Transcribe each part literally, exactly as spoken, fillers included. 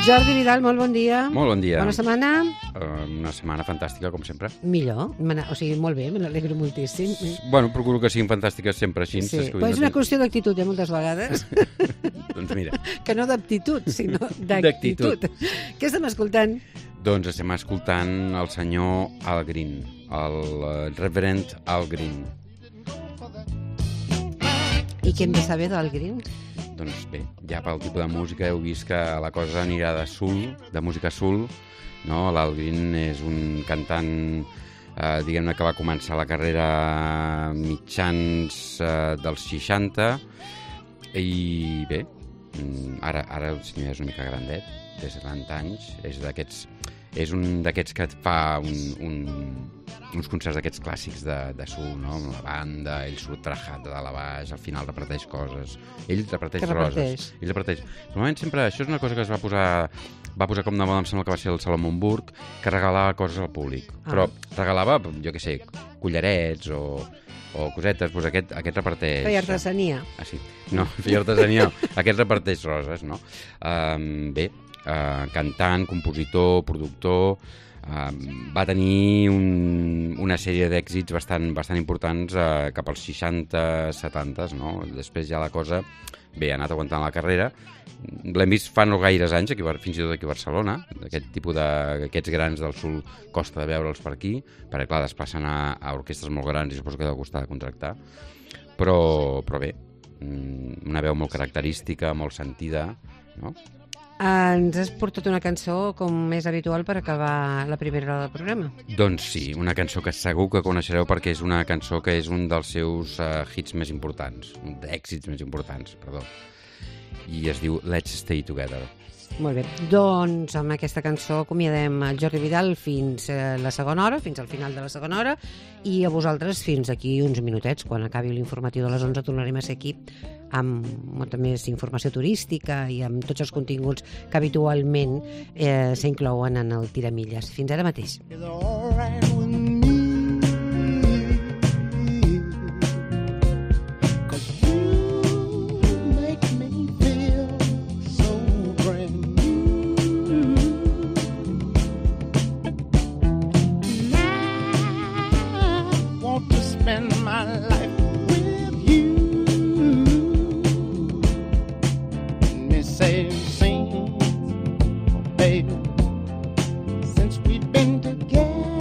Jordi Vidal, molt bon dia. Molt bon dia. Bona setmana. Uh, una setmana fantàstica, com sempre. Millor, o sigui, molt bé, me n'alegro moltíssim. Bueno, procuro que siguin fantàstiques sempre així. Sí, però és una qüestió d'actitud, eh, moltes vegades. Doncs mira. Que no d'aptitud, sinó d'actitud. Què estem escoltant? Doncs estem escoltant el senyor Al Green, el reverend Al Green. I què hem de saber d'Al Green? Doncs bé, ja pel tipus de música heu vist que la cosa anirà de soul, de música soul, no? L'Al Green és un cantant, eh, diguem-ne, que va començar la carrera mitjans eh, dels seixanta i bé, ara, ara el senyor és una mica grandet, té setanta anys, és d'aquests és un d'aquests que et fa un, un, uns concerts d'aquests clàssics de, de soul, no? Amb la banda, ell surt trajat de la baix, al final repeteix coses, ell repeteix roses. Ell repeteix. Normalment sempre, això és una cosa que es va posar, va posar com de moda, em sembla que va ser el Salomon Burke, que regalava coses al públic. Ah. Però regalava, jo què sé, collarets o, o cosetes, doncs aquest, aquest reparteix... Feia artesania. Ah, sí. No, feia artesania, no. Aquest reparteix roses, no? Um, bé, Uh, cantant, compositor, productor, uh, va tenir un, una sèrie d'èxits bastant, bastant importants uh, cap als seixanta setanta, no? Després ja la cosa, bé, ha anat aguantant la carrera. L'hem vist fa no gaires anys, aquí, fins i tot aquí a Barcelona, aquest tipus d'aquests grans del sul costa de veure'ls per aquí, perquè clar, desplacen a, a orquestres molt grans i suposo que deu costar de contractar, però, però bé, una veu molt característica, molt sentida, no? Ens has portat una cançó, com és habitual, per acabar la primera hora del programa. Doncs sí, una cançó que segur que coneixereu perquè és una cançó que és un dels seus uh, hits més importants, èxits més importants, perdó. I es diu Let's Stay Together. Molt bé, doncs amb aquesta cançó acomiadem el Jordi Vidal fins a la segona hora, fins al final de la segona hora, i a vosaltres fins aquí uns minutets, quan acabi l'informatiu de les onze tornarem a ser aquí amb molta més informació turística i amb tots els continguts que habitualment eh, s'inclouen en el Tiramilles. Fins ara mateix. Since we've been together.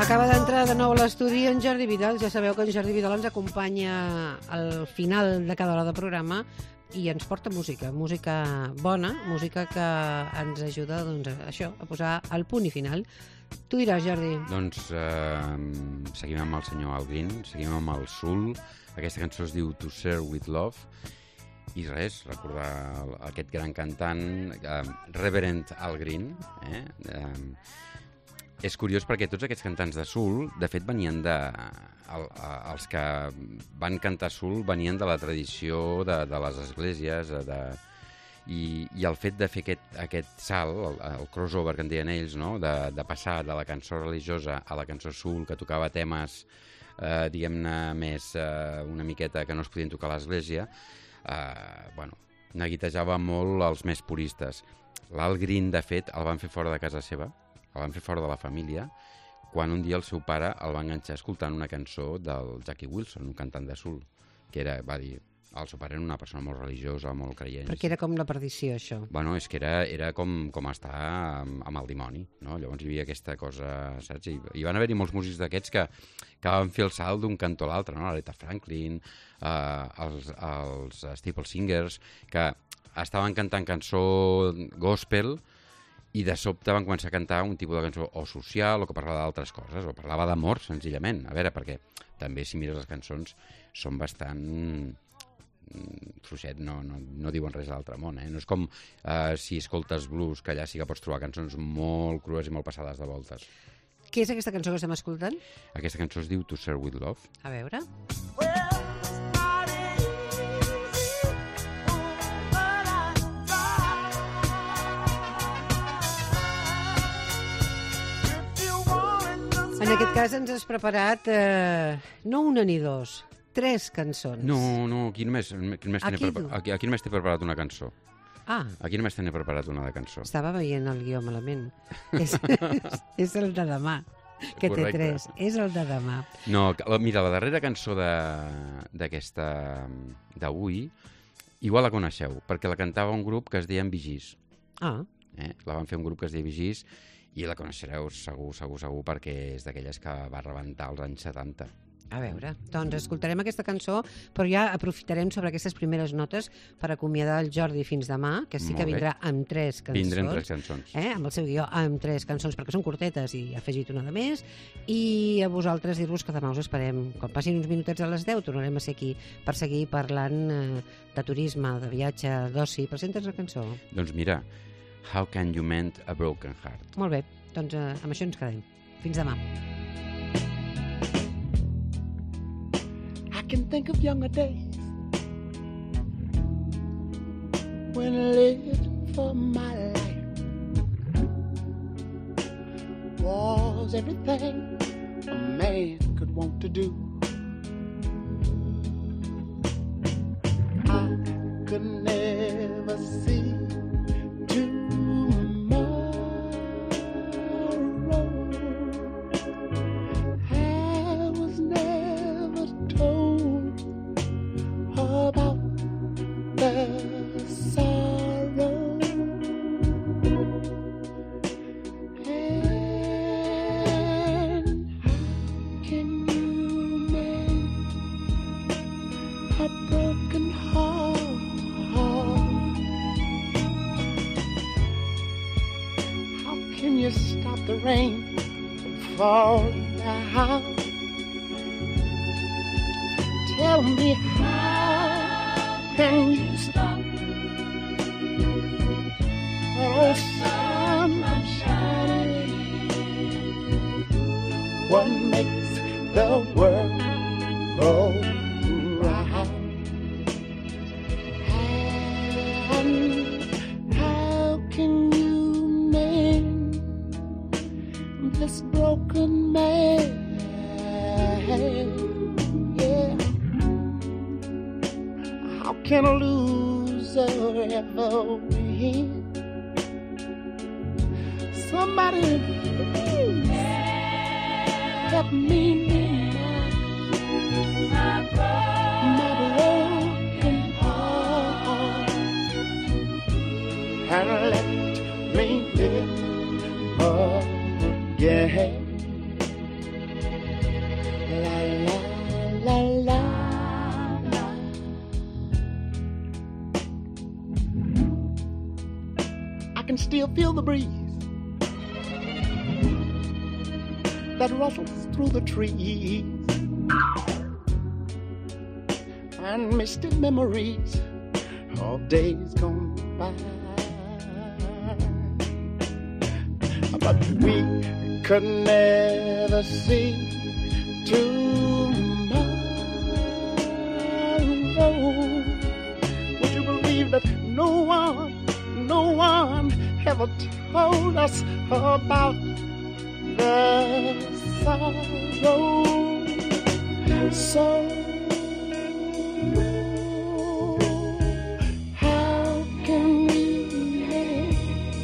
Acaba d'entrar de nou a l'estudi en Jordi Vidal. Ja sabeu que en Jordi Vidal ens acompanya al final de cada hora de programa i ens porta música, música bona, música que ens ajuda, doncs, a això, a posar el punt i final. Tu diràs, Jordi. Doncs eh, seguim amb el senyor Al Green, seguim amb el Soul. Aquesta cançó es diu To Share With Love. I res, recordar aquest gran cantant, eh, Reverend Al Green. Eh? Eh, és curiós perquè tots aquests cantants de soul, de fet, venien de... El, els que van cantar soul venien de la tradició de, de les esglésies, de, i, i el fet de fer aquest, aquest salt, el, el crossover que en deien ells, no? de, de passar de la cançó religiosa a la cançó soul, que tocava temes, eh, diguem-ne, més eh, una miqueta que no es podien tocar a l'església, eh, bueno, neguitejava molt els més puristes. L'Al Green, de fet, el van fer fora de casa seva, el van fer fora de la família, quan un dia el seu pare el va enganxar escoltant una cançó del Jackie Wilson, un cantant de soul, que era, va dir, el seu pare era una persona molt religiosa, molt creient. Perquè era com la perdició, això. Bueno, és que era, era com, com estar amb, amb el dimoni, no? Llavors hi havia aquesta cosa, saps? I, hi van haver-hi molts músics d'aquests que, que van fer el salt d'un cantó a l'altre, no? L'Aretha Franklin, eh, els, els Staple Singers, que estaven cantant cançó gospel, i de sobte van començar a cantar un tipus de cançó o social o que parlava d'altres coses, o parlava d'amor, senzillament. A veure, perquè també, si mires les cançons, són bastant fluixet, no, no, no diuen res a l'altre món. Eh? No és com eh, si escoltes blues, que allà sí que pots trobar cançons molt crues i molt passades de voltes. Què és aquesta cançó que estem escoltant? Aquesta cançó es diu To Share With Love. A veure... En aquest cas ens has preparat eh, no una ni dos, tres cançons. No, no, aquí només, aquí només, aquí, prepa aquí, aquí només t'he preparat una cançó. Ah. Aquí només t'he preparat una de cançó. Estava veient el guió malament. és, és, és el de demà, que Correcte. Té tres. És el de demà. No, mira, la darrera cançó d'aquesta d'avui, igual la coneixeu, perquè la cantava un grup que es deia Vigis. Ah. Eh? La van fer un grup que es deia Vigis, i la coneixereu segur, segur, segur, perquè és d'aquelles que va rebentar als anys setanta. A veure, doncs escoltarem aquesta cançó, però ja aprofitarem sobre aquestes primeres notes per acomiadar el Jordi fins demà, que sí Molt que bé. vindrà amb tres cançons. Vindrà amb tres cançons. Eh? Amb el seu guió, amb tres cançons, perquè són curtetes i ha afegit una de més. I a vosaltres dir-vos que demà us esperem. Quan passin uns minutets a les deu, tornarem a ser aquí per seguir parlant eh, de turisme, de viatge, d'oci. Presenta'ns la cançó. Doncs mira, How Can You Mend a Broken Heart? Molt bé, doncs eh, amb això ens quedem. Fins demà. I can think of younger days when I lived for my life was everything a man could want to do. I could never see the rain from falling down. Tell me, how can you stop oh sun from shining? What makes the world go round? And how can you mend this broken man? Yeah. How can a loser ever win? Somebody please help me mend my broken heart and let me live again. still feel the breeze that rustles through the trees and misty memories of days gone by. But we could never see tomorrow. Would you believe that no one, no one ever told us about the sorrow? So how can we make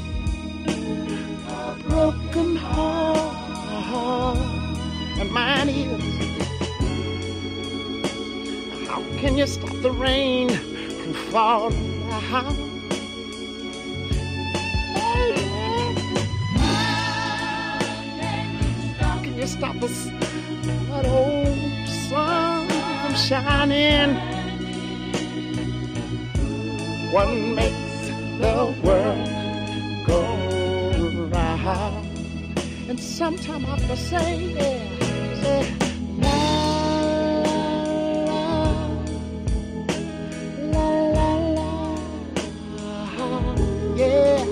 a broken heart? And mine is, how can you stop the rain from falling down? How can you stop us, that old sun from shining? What makes the world go round? And sometimes I have to say, yeah, say, la, la, la, la, la, yeah.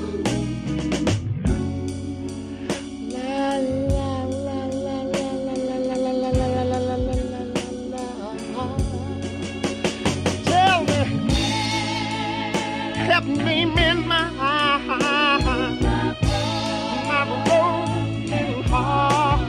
La, la, la, la, la, la, la, la, la, la, la, la, la, la. Tell me, help me mend my my broken heart.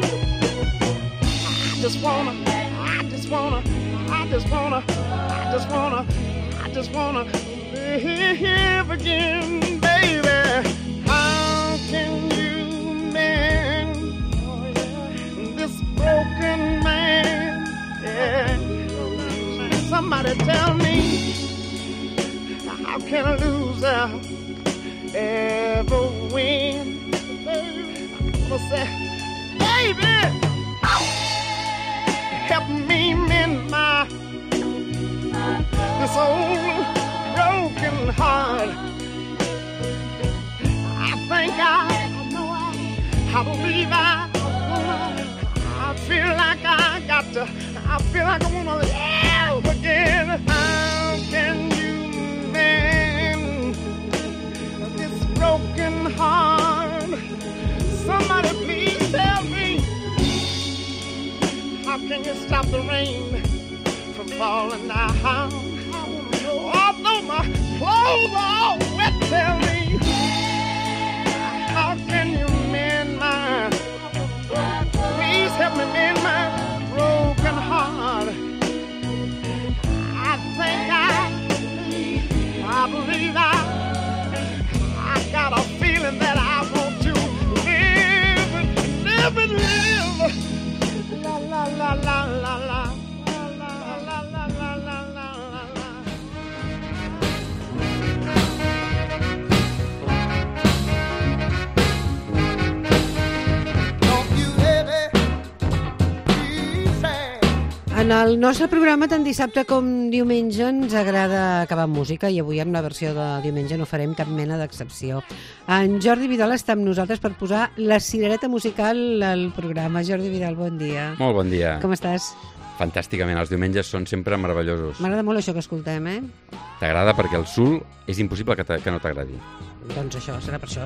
I just wanna, I just wanna, I just wanna, I just wanna, I just wanna live again, baby. How can you mend this broken man? Yeah. Somebody tell me, how can a loser ever win? I'm gonna say, baby, help me mend my this old broken heart. I think I, I know I, I believe I, I feel like I got to, I feel like I wanna live again. How can you mend this broken heart? Somebody please tell me, how can you stop the rain from falling down? Although my clothes are all wet, tell me, how can you mend my, please help me mend my broken heart. I think I, I believe I, I got a feeling that I want to live and live and live. La la la la la la. En el nostre programa, tant dissabte com diumenge, ens agrada acabar amb música i avui amb la versió de diumenge no farem cap mena d'excepció. En Jordi Vidal està amb nosaltres per posar la cirereta musical al programa. Jordi Vidal, bon dia. Molt bon dia. Com estàs? Fantàsticament, els diumenges són sempre meravellosos. M'agrada molt això que escoltem, eh? T'agrada perquè el Soul és impossible que, que no t'agradi. Doncs això, serà per això.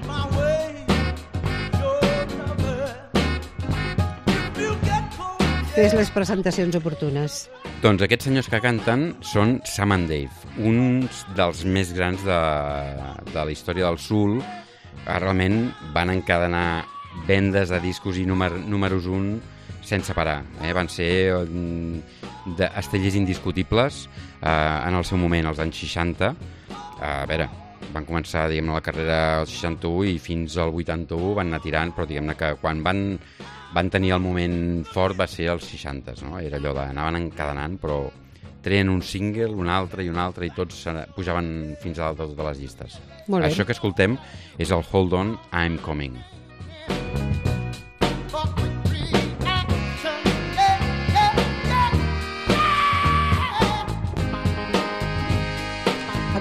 Fes les presentacions oportunes. Doncs aquests senyors que canten són Sam and Dave, uns dels més grans de, de la història del soul. Realment van encadenar vendes de discos i número, números un sense parar. Eh? Van ser de estrelles indiscutibles eh, en el seu moment, als anys seixanta. Eh, a veure, van començar diguem, la carrera als seixanta-u i fins al vuitanta-u van anar tirant, però diguem-ne que quan van... van tenir el moment fort va ser als seixanta, no? Era allò d'anaven encadenant, però treien un single, un altre i un altre i tots pujaven fins a dalt de totes les llistes. Això que escoltem és el Hold On, I'm Coming.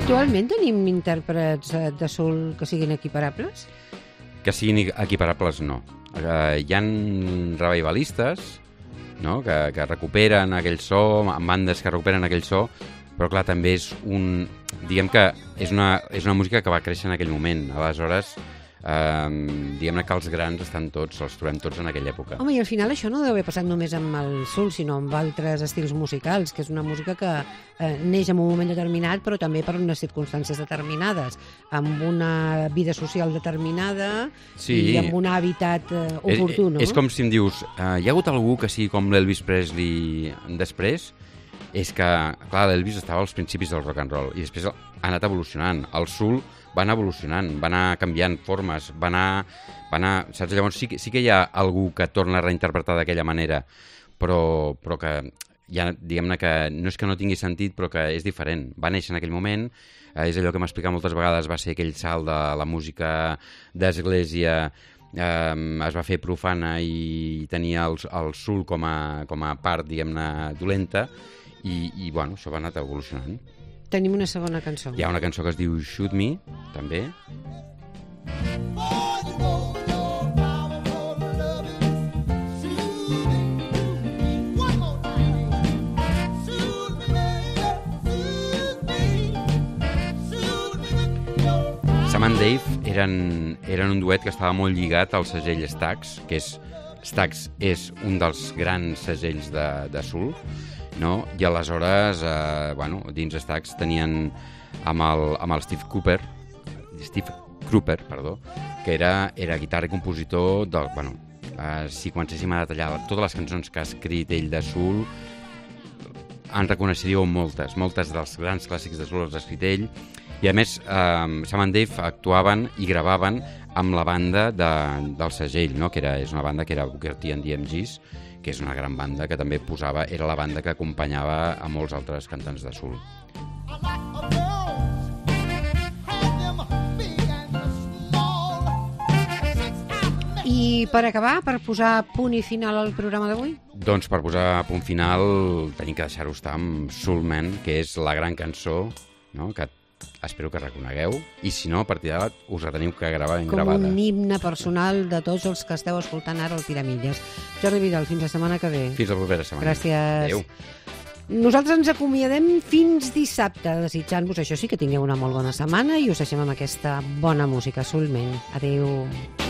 Actualment tenim intèrprets eh, de soul que siguin equiparables? Que siguin equiparables, no. Eh, hi ha revivalistes, no?, que, que recuperen aquell so, amb bandes que recuperen aquell so, però clar, també és un... Diguem que és una, és una música que va créixer en aquell moment. Aleshores, eh, diguem-ne que els grans estan tots, els trobem tots en aquella època. Home, i al final això no deu haver passat només amb el soul, sinó amb altres estils musicals, que és una música que eh, neix en un moment determinat, però també per unes circumstàncies determinades, amb una vida social determinada Sí. i amb un hàbitat eh, oportú, no? És, és com si em dius, eh, hi ha hagut algú que sigui com l'Elvis Presley després? És que, clar, l'Elvis estava als principis del rock and roll i després ha anat evolucionant. El soul va anar evolucionant, va anar canviant formes, va anar... Va anar saps? Llavors sí, sí que hi ha algú que torna a reinterpretar d'aquella manera, però, però que ja, diguem-ne que no és que no tingui sentit, però que és diferent. Va néixer en aquell moment, eh, és allò que m'ha explicat moltes vegades, va ser aquell salt de la música d'església, eh, es va fer profana i tenia el, el soul com a, com a part, diguem-ne, dolenta, i, i bueno, això va anar evolucionant. Tenim una segona cançó. Hi ha una cançó que es diu Shoot Me, també. Sam and Dave eren, eren un duet que estava molt lligat al segell Stax, que és Stax és un dels grans segells de, de soul, no? I aleshores, eh, bueno, dins Stax tenien amb el, amb el Steve Cooper, Steve Cropper, perdó, que era, era guitarra i compositor del, bueno, eh, si comencéssim a detallar totes les cançons que ha escrit ell de soul, en reconeixeríeu moltes, moltes dels grans clàssics de soul els ha escrit ell, i a més eh, Sam and Dave actuaven i gravaven amb la banda de, del segell, no? Que era, és una banda que era Booker T and the M Gs, que és una gran banda que també posava, era la banda que acompanyava a molts altres cantants de soul. I per acabar, per posar punt i final al programa d'avui? Doncs per posar punt final tenim que deixar-ho estar amb Soulman, que és la gran cançó, no?, que espero que reconegueu, i si no, a partir d'ara us la teniu que gravar ben Com gravada. un himne personal de tots els que esteu escoltant ara el Tiramilles. Jordi Vidal, fins la setmana que ve. Fins la propera setmana. Gràcies. Adéu. Nosaltres ens acomiadem fins dissabte, desitjant-vos això sí, que tingueu una molt bona setmana i us deixem amb aquesta bona música, Soulman. Adéu.